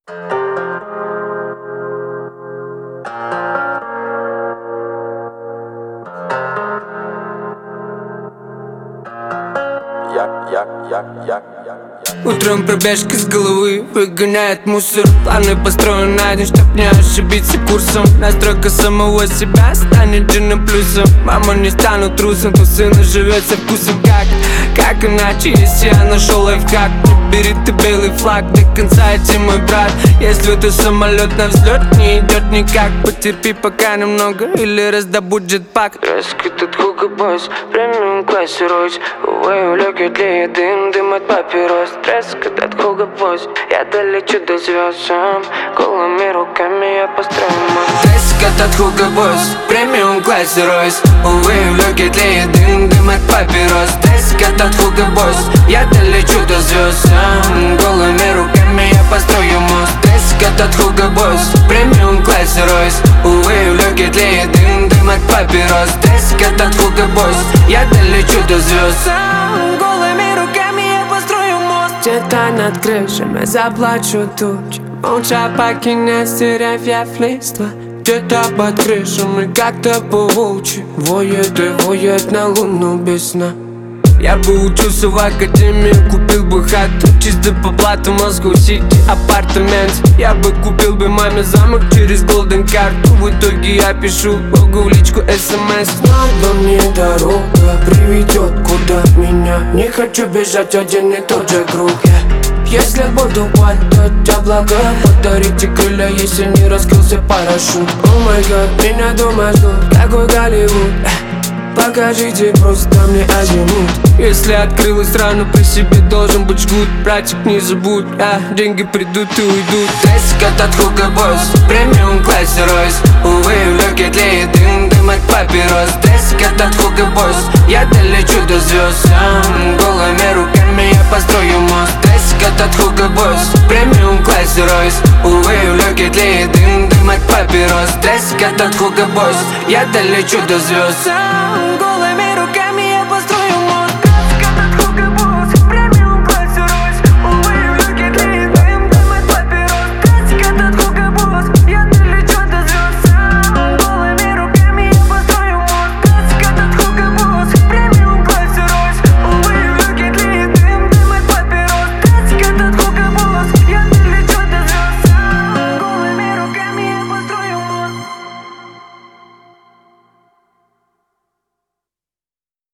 Утром пробежка с головы выгоняет мусор. Планы построены на день, чтоб не ошибиться курсом. Настройка самого себя станет джином плюсом. Мама, не стану трусом, то сына живет со вкусом. Как иначе, если я нашел лайфхак? Не бери ты белый флаг, до конца я мой брат. Если ты самолет на взлет не идет никак, потерпи пока немного или раздобудь джетпак. Резко тут Hugo Boss, премиум классе Ройс. Увы, улёгий тлеет дым от папирос. Резко тут Hugo Boss, я долечу до звезд сам. Голыми руками я построю мост. Резко тут Hugo Boss, премиум классе Ройс. Увы, улёгий тлеет дым от папирос. Резко тут Hugo Boss, я долечу до звезд сам. Голыми руками я построю мост. Резко тут Hugo Boss, премиум классе Ройс. Увы, улёгий тлеет дым от папирос. Резко тут Hugo Boss, я долечу до звезд сам. Голыми руками я построю мост. Где-то над крышами заплачу тучи, молча покинет с деревьев листва. Где-то под крышами как-то паучи воет и воет на луну без сна. Я бы учился в академии, купил бы хату чисто по блату, Москва-Сити, апартамент. Я бы купил бы маме замок через голден карту. В итоге я пишу Богу в личку СМС. Снова мне дорога приведет куда меня. Не хочу бежать один и тот же круг. Если буду падать, облака, подарите крылья, если не раскрылся парашют. О май гад, меня дома ждут, такой Голливуд. Покажите просто мне азимут. Если открылась рано, при себе должен быть жгут. Братик, не забудь, деньги придут и уйдут. Резко тут Hugo Boss, премиум классе Ройс. Увы, в лёгких тлеет дым от папирос. Резко тут Hugo Boss, я долечу до звезд сам. Голыми руками я построю мост. Резко тут Hugo Boss, премиум классе Ройс. Увы, в лёгких тлеет дым от папирос. Резко тут Hugo Boss, я долечу до звезд сам.